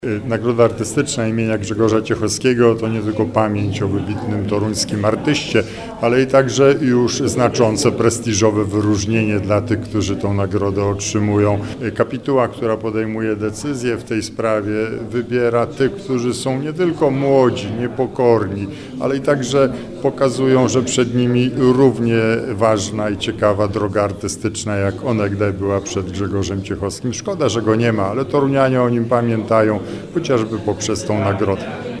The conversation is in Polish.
Nagroda Artystyczna imienia Grzegorza Ciechowskiego to nie tylko pamięć o wybitnym toruńskim artyście, ale i także już znaczące, prestiżowe wyróżnienie dla tych, którzy tę nagrodę otrzymują. Kapituła, która podejmuje decyzję w tej sprawie, wybiera tych, którzy są nie tylko młodzi, niepokorni, ale i także pokazują, że przed nimi równie ważna i ciekawa droga artystyczna, jak onegdaj była przed Grzegorzem Ciechowskim. Szkoda, że go nie ma, ale torunianie o nim pamiętają, chociażby poprzez tą nagrodę.